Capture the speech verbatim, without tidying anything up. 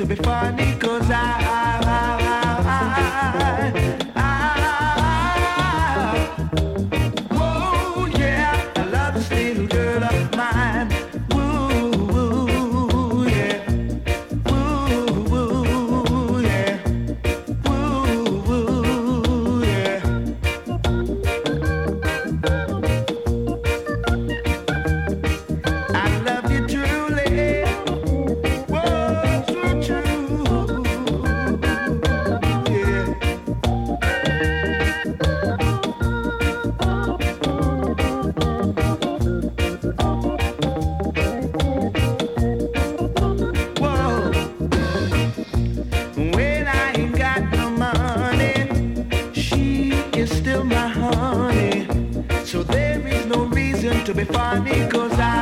to be funny, cause I, I, I, I, I, whoa, yeah, I love this little girl of mine. Woo, woo, yeah. Woo, woo, yeah. Woo, woo, yeah. I love you truly. Whoa, so true. Yeah. Whoa. When I ain't got no money, she is still my honey. So there is no reason to be funny, cause I